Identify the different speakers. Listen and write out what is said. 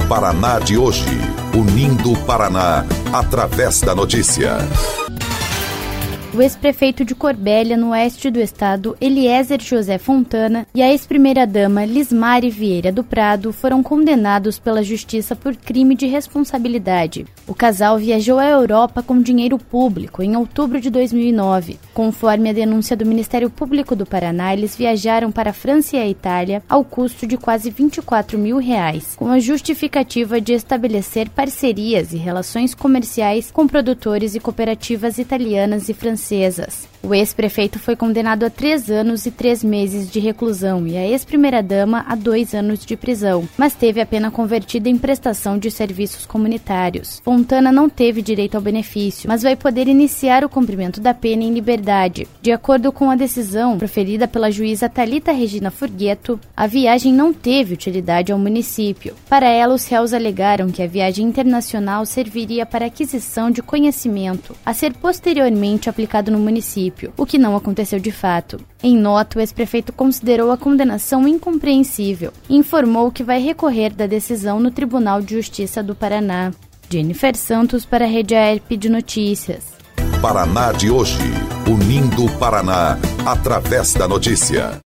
Speaker 1: Paraná de hoje, unindo o Paraná através da notícia.
Speaker 2: O ex-prefeito de Corbélia, no oeste do estado, Eliezer José Fontana, e a ex-primeira-dama Lismari Vieira do Prado foram condenados pela justiça por crime de responsabilidade. O casal viajou à Europa com dinheiro público em outubro de 2009. Conforme a denúncia do Ministério Público do Paraná, eles viajaram para a França e a Itália ao custo de quase R$24 mil, com a justificativa de estabelecer parcerias e relações comerciais com produtores e cooperativas italianas e francesas. O ex-prefeito foi condenado a 3 anos e 3 meses de reclusão e a ex-primeira-dama a 2 anos de prisão, mas teve a pena convertida em prestação de serviços comunitários. Fontana não teve direito ao benefício, mas vai poder iniciar o cumprimento da pena em liberdade. De acordo com a decisão proferida pela juíza Thalita Regina Furgueto, a viagem não teve utilidade ao município. Para ela, os réus alegaram que a viagem internacional serviria para aquisição de conhecimento, a ser posteriormente aplicado no município, o que não aconteceu de fato. Em nota, o ex-prefeito considerou a condenação incompreensível e informou que vai recorrer da decisão no Tribunal de Justiça do Paraná. Jennifer Santos para a Rede AERP de Notícias.
Speaker 1: Paraná de hoje, unindo o Paraná através da notícia.